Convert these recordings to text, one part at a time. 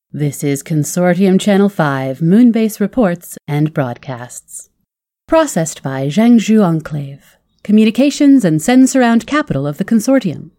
This is Consortium Channel 5 Moonbase Reports and Broadcasts. Processed by Jiangzhou Enclave, communications and send-surround capital of the Consortium.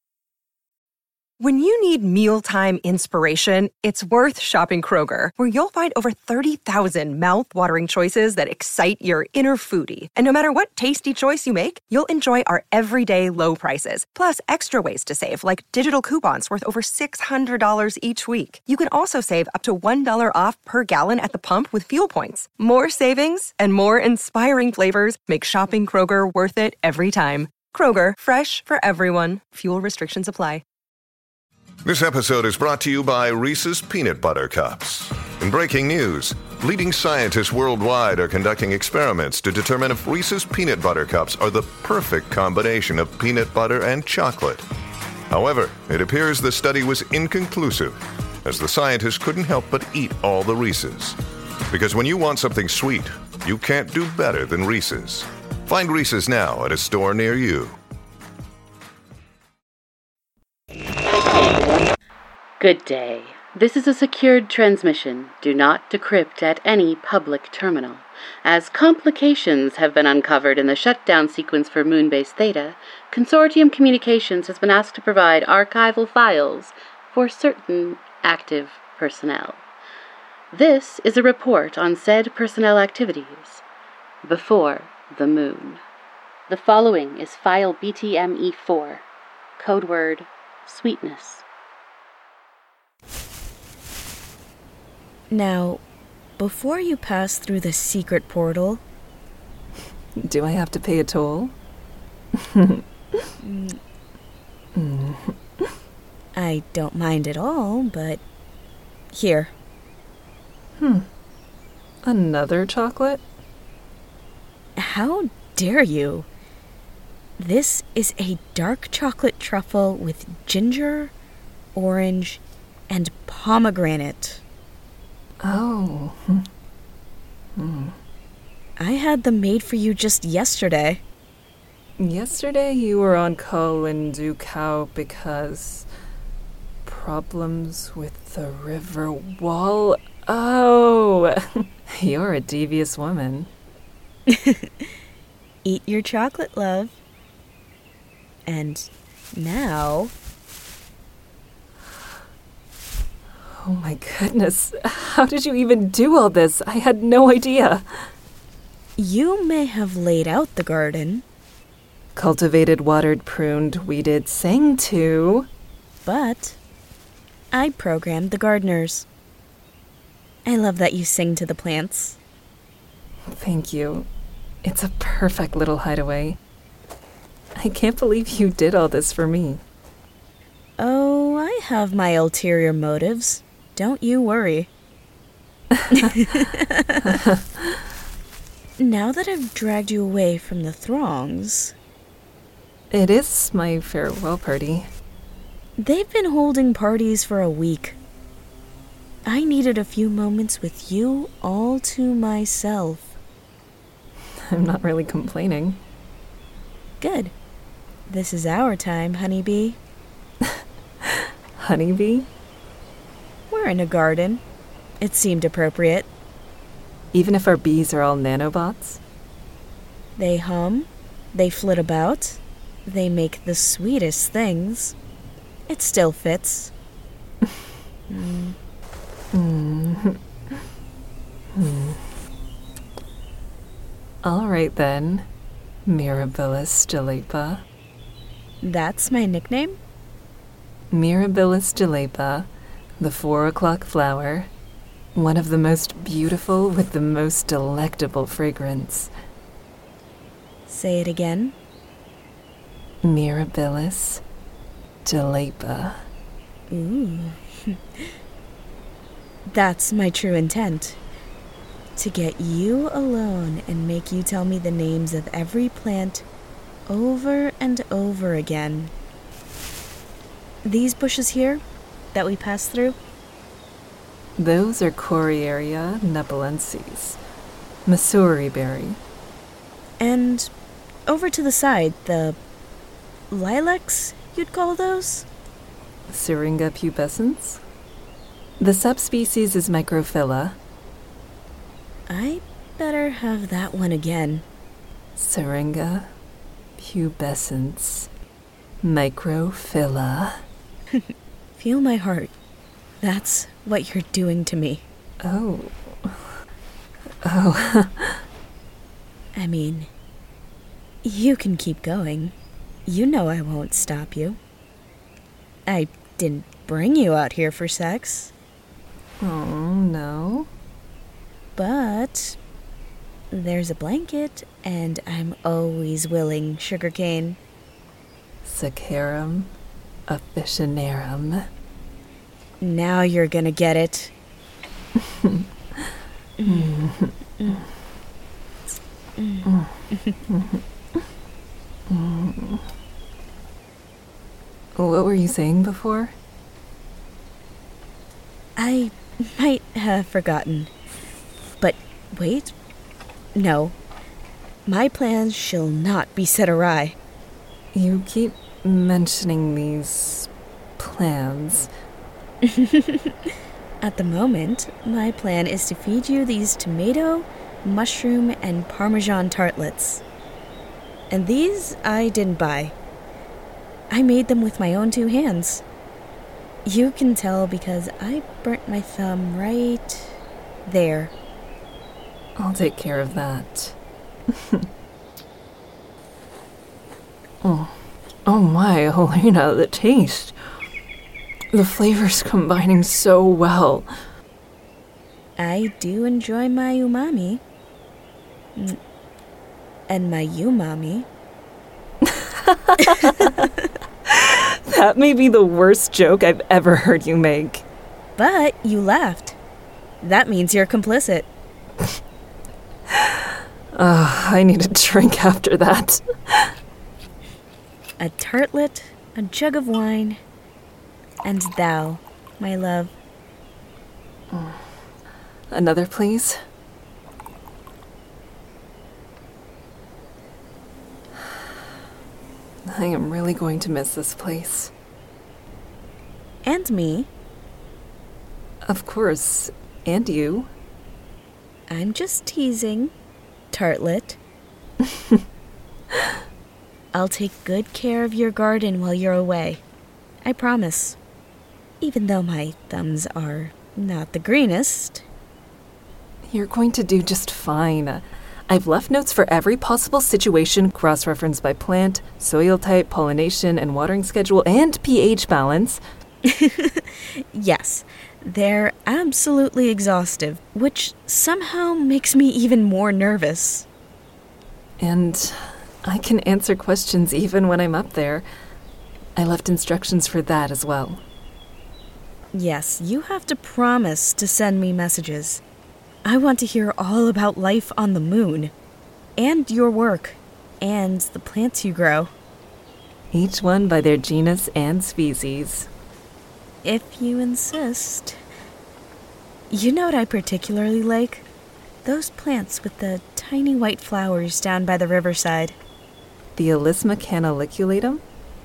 When you need mealtime inspiration, it's worth shopping Kroger, where you'll find over 30,000 mouth-watering choices that excite your inner foodie. And no matter what tasty choice you make, you'll enjoy our everyday low prices, plus extra ways to save, like digital coupons worth over $600 each week. You can also save up to $1 off per gallon at the pump with fuel points. More savings and more inspiring flavors make shopping Kroger worth it every time. Kroger, fresh for everyone. Fuel restrictions apply. This episode is brought to you by Reese's Peanut Butter Cups. In breaking news, leading scientists worldwide are conducting experiments to determine if Reese's Peanut Butter Cups are the perfect combination of peanut butter and chocolate. However, it appears the study was inconclusive, as the scientists couldn't help but eat all the Reese's. Because when you want something sweet, you can't do better than Reese's. Find Reese's now at a store near you. Good day. This is a secured transmission. Do not decrypt at any public terminal. As complications have been uncovered in the shutdown sequence for Moonbase Theta, Consortium Communications has been asked to provide archival files for certain active personnel. This is a report on said personnel activities before the moon. The following is file BTME4, code word sweetness. Now, before you pass through the secret portal... Do I have to pay a toll? I don't mind at all, but... Here. Another chocolate? How dare you? This is a dark chocolate truffle with ginger, orange, and pomegranate. Oh. I had them made for you just yesterday. Yesterday you were on Colin Dukau because... problems with the river wall. Oh! You're a devious woman. Eat your chocolate, love. And now... Oh my goodness, how did you even do all this? I had no idea. You may have laid out the garden. Cultivated, watered, pruned, weeded, sang to. But I programmed the gardeners. I love that you sing to the plants. Thank you. It's a perfect little hideaway. I can't believe you did all this for me. Oh, I have my ulterior motives. Don't you worry. Now that I've dragged you away from the throngs... It is my farewell party. They've been holding parties for a week. I needed a few moments with you all to myself. I'm not really complaining. Good. This is our time, honeybee. Honeybee? We're in a garden. It seemed appropriate. Even if our bees are all nanobots? They hum, they flit about, they make the sweetest things. It still fits. All right then, Mirabilis Jalepa. That's my nickname? Mirabilis Jalepa, the 4 o'clock flower, one of the most beautiful with the most delectable fragrance. Say it again. Mirabilis Jalepa. Ooh. That's my true intent. To get you alone and make you tell me the names of every plant over and over again. These bushes here that we passed through? Those are Coriaria nepalensis, Missouri berry. And over to the side, the lilacs, you'd call those? Syringa pubescens? The subspecies is Microphylla. I better have that one again. Syringa pubescens. Microphylla. Feel my heart. That's what you're doing to me. Oh. I mean, you can keep going. You know I won't stop you. I didn't bring you out here for sex. Oh, no. But there's a blanket, and I'm always willing, Sugarcane. Saccharum officinarum. Now you're gonna get it. What were you saying before? I might have forgotten. But wait. No. My plans shall not be set awry. You keep mentioning these plans. At the moment, my plan is to feed you these tomato, mushroom, and Parmesan tartlets. And these I didn't buy. I made them with my own 2 hands. You can tell because I burnt my thumb right there. I'll take care of that. Oh my, Helena, the taste. The flavors combining so well. I do enjoy my umami. And my umami. That may be the worst joke I've ever heard you make. But you laughed. That means you're complicit. I need a drink after that. A tartlet, a jug of wine, and thou, my love. Another, please? I am really going to miss this place. And me. Of course. And you. I'm just teasing, tartlet. I'll take good care of your garden while you're away. I promise. Even though my thumbs are not the greenest. You're going to do just fine. I've left notes for every possible situation, cross-referenced by plant, soil type, pollination, and watering schedule, and pH balance. Yes, they're absolutely exhaustive, which somehow makes me even more nervous. And I can answer questions even when I'm up there. I left instructions for that as well. Yes, you have to promise to send me messages. I want to hear all about life on the moon, and your work, and the plants you grow. Each one by their genus and species. If you insist. You know what I particularly like? Those plants with the tiny white flowers down by the riverside. The Alisma canaliculatum?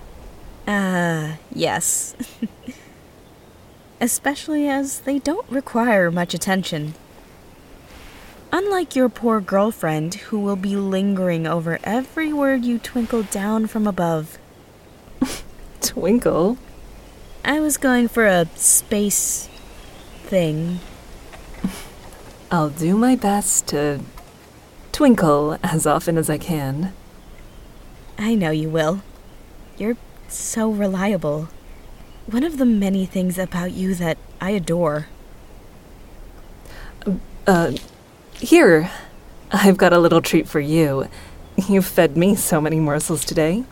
Yes. Especially as they don't require much attention. Unlike your poor girlfriend, who will be lingering over every word you twinkle down from above. Twinkle? I was going for a space thing. I'll do my best to twinkle as often as I can. I know you will. You're so reliable. One of the many things about you that I adore. Here, I've got a little treat for you. You've fed me so many morsels today.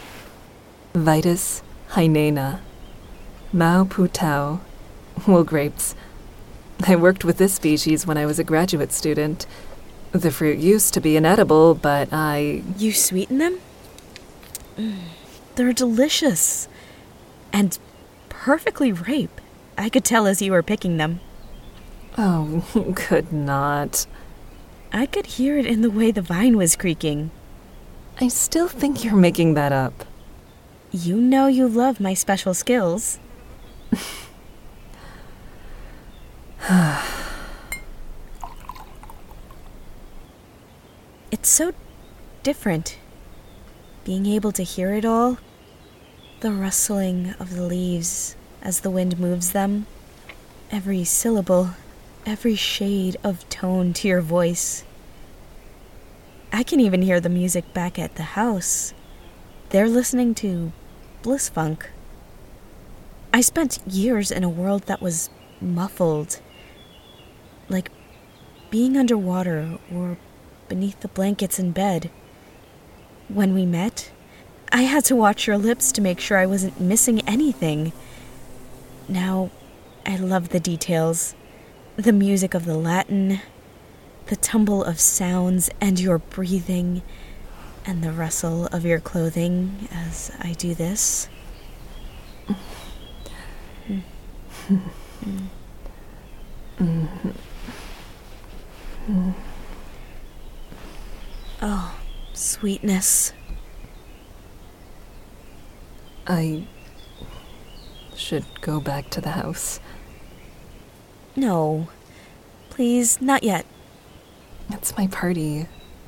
Vitis hynena. Mao putao. Wool grapes. I worked with this species when I was a graduate student. The fruit used to be inedible, but You sweeten them? They're delicious. And perfectly ripe. I could tell as you were picking them. Oh, you could not. I could hear it in the way the vine was creaking. I still think you're making that up. You know you love my special skills. It's so different. Being able to hear it all. The rustling of the leaves as the wind moves them. Every syllable, every shade of tone to your voice. I can even hear the music back at the house. They're listening to bliss funk. I spent years in a world that was muffled. Like being underwater or beneath the blankets in bed. When we met, I had to watch your lips to make sure I wasn't missing anything. Now, I love the details. The music of the Latin, the tumble of sounds and your breathing, and the rustle of your clothing as I do this. Oh, sweetness. I should go back to the house. No. Please, not yet. It's my party.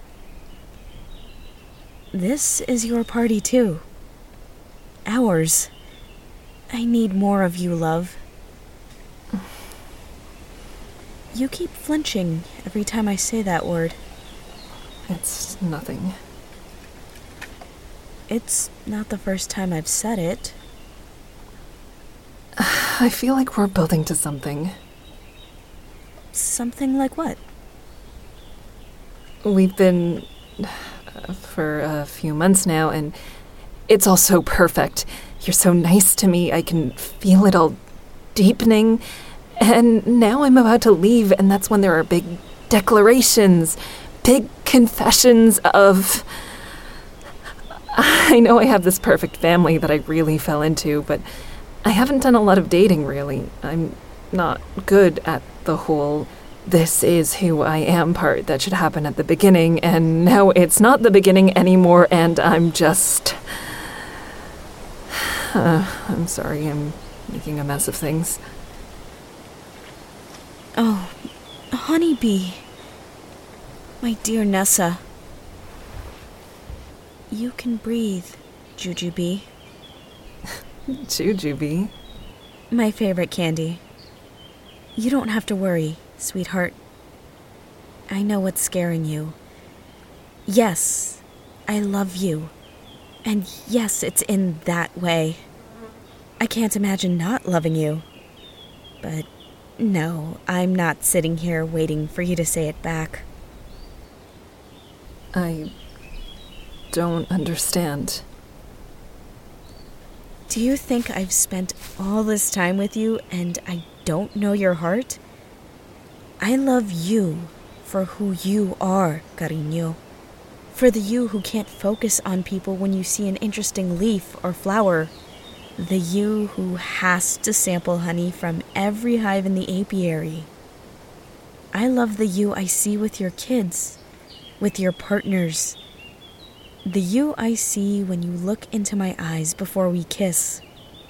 This is your party, too. Ours. I need more of you, love. You keep flinching every time I say that word. It's nothing. It's not the first time I've said it. I feel like we're building to something. Something like what? We've been for a few months now, and it's all so perfect. You're so nice to me. I can feel it all deepening. And now I'm about to leave, and that's when there are big declarations, big confessions of... I know I have this perfect family that I really fell into, but I haven't done a lot of dating, really. I'm not good at the whole this is who I am part that should happen at the beginning, and now it's not the beginning anymore, and I'm just... I'm sorry, I'm making a mess of things. Oh, honeybee. My dear Nessa. You can breathe, Jujubee. Jujubee? My favorite candy. You don't have to worry, sweetheart. I know what's scaring you. Yes, I love you. And yes, it's in that way. I can't imagine not loving you. But no, I'm not sitting here waiting for you to say it back. I don't understand. Do you think I've spent all this time with you and I don't know your heart? I love you for who you are, cariño. For the you who can't focus on people when you see an interesting leaf or flower. The you who has to sample honey from every hive in the apiary. I love the you I see with your kids, with your partners. The you I see when you look into my eyes before we kiss.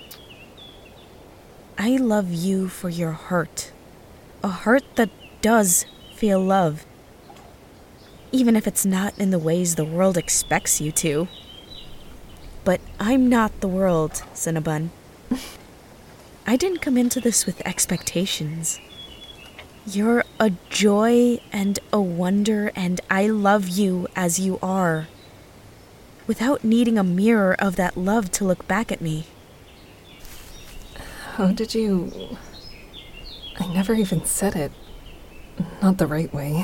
I love you for your heart. A heart that does feel love. Even if it's not in the ways the world expects you to. But I'm not the world, Cinnabon. I didn't come into this with expectations. You're a joy and a wonder, and I love you as you are. Without needing a mirror of that love to look back at me. How did you... I never even said it. Not the right way.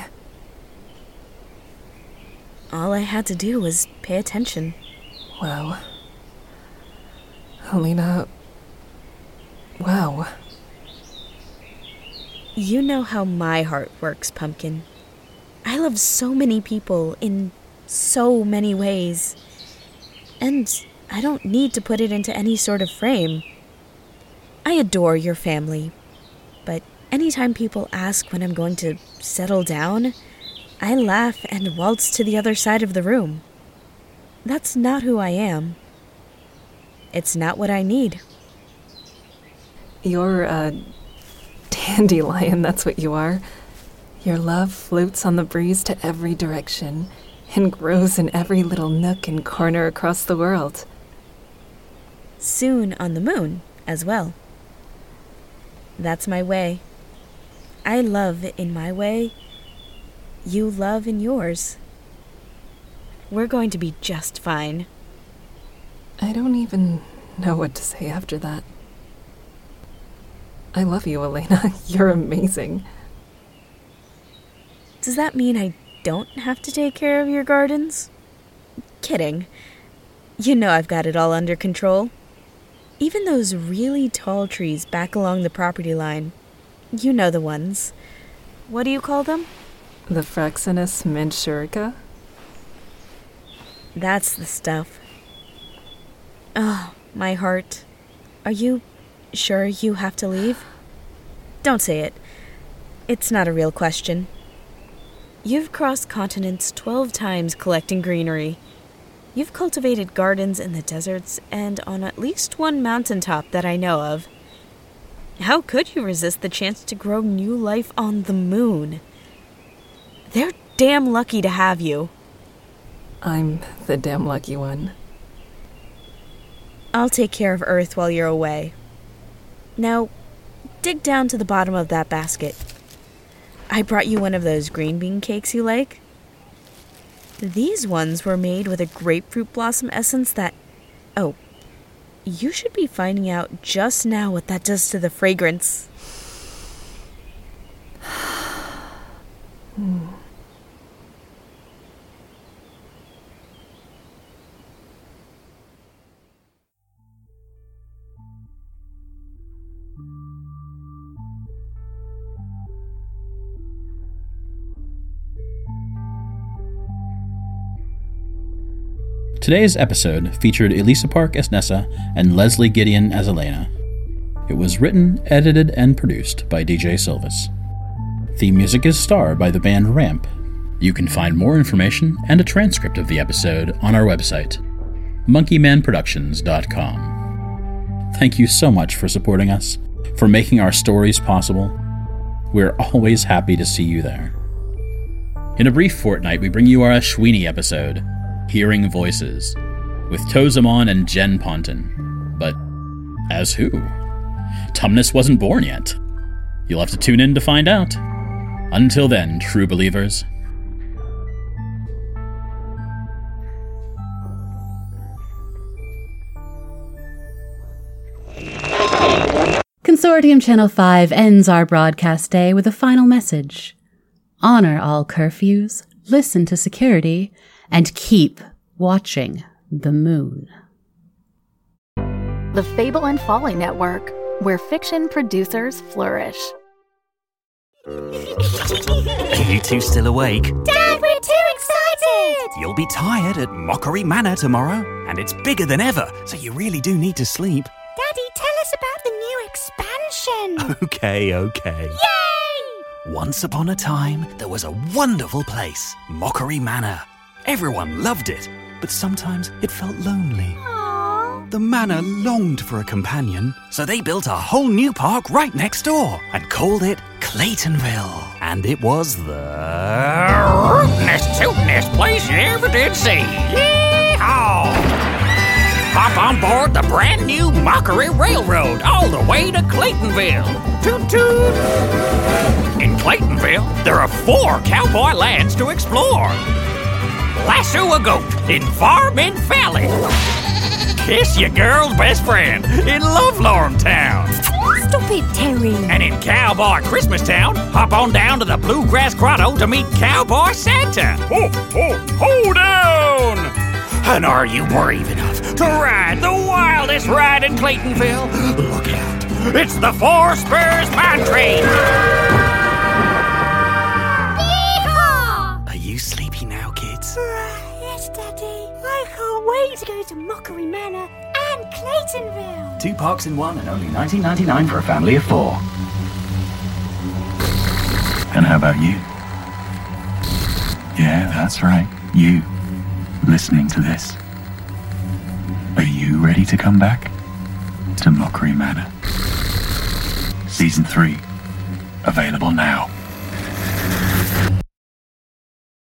All I had to do was pay attention. Wow. Helena... Wow. You know how my heart works, Pumpkin. I love so many people in so many ways. And I don't need to put it into any sort of frame. I adore your family, but anytime people ask when I'm going to settle down, I laugh and waltz to the other side of the room. That's not who I am. It's not what I need. You're a dandelion, that's what you are. Your love floats on the breeze to every direction and grows in every little nook and corner across the world. Soon on the moon as well. That's my way. I love in my way. You love in yours. We're going to be just fine. I don't even know what to say after that. I love you, Elena. You're amazing. Does that mean I don't have to take care of your gardens? Kidding. You know I've got it all under control. Even those really tall trees back along the property line. You know the ones. What do you call them? The Fraxinus menchurica? That's the stuff. Oh, my heart. Are you sure you have to leave? Don't say it. It's not a real question. You've crossed continents 12 times collecting greenery. You've cultivated gardens in the deserts and on at least one mountaintop that I know of. How could you resist the chance to grow new life on the moon? They're damn lucky to have you. I'm the damn lucky one. I'll take care of Earth while you're away. Now, dig down to the bottom of that basket. I brought you one of those green bean cakes you like. These ones were made with a grapefruit blossom essence that... Oh, you should be finding out just now what that does to the fragrance. Today's episode featured Elisa Park as Nessa and Leslie Gideon as Elena. It was written, edited, and produced by DJ Silvis. Theme music is Star by the band Ramp. You can find more information and a transcript of the episode on our website, monkeymanproductions.com. Thank you so much for supporting us, for making our stories possible. We're always happy to see you there. In a brief fortnight, we bring you our Ashwini episode, Hearing Voices, with Tozamon and Jen Ponton. But as who? Tumnus wasn't born yet. You'll have to tune in to find out. Until then, true believers. Consortium Channel 5 ends our broadcast day with a final message. Honor all curfews, listen to security, and keep watching the moon. The Fable and Folly Network, where fiction producers flourish. Are you two still awake? Dad, we're too excited! You'll be tired at Mockery Manor tomorrow, and it's bigger than ever, so you really do need to sleep. Daddy, tell us about the new expansion! Okay. Yay! Once upon a time, there was a wonderful place, Mockery Manor. Everyone loved it, but sometimes it felt lonely. Aww. The manor longed for a companion, so they built a whole new park right next door and called it Claytonville. And it was the rootinest, tootinest place you ever did see. Yee-haw! Hop on board the brand new Mockery Railroad all the way to Claytonville. Toot toot! In Claytonville, there are 4 cowboy lands to explore. Lasso a goat in Farmin Valley. Kiss your girl's best friend in Lovelorn Town. Stop it, Terry. And in Cowboy Christmas Town, hop on down to the Bluegrass Grotto to meet Cowboy Santa. Ho down! And are you brave enough to ride the wildest ride in Claytonville? Look out, it's the 4 Spurs Mine Train. Yeehaw! Are you sleepy now, kids? Yes, Daddy. I can't wait to go to Mockery Manor and Claytonville. 2 parks in one and only $19.99 for a family of 4. And how about you? Yeah, that's right. You, listening to this. Are you ready to come back to Mockery Manor? Season 3, Available now.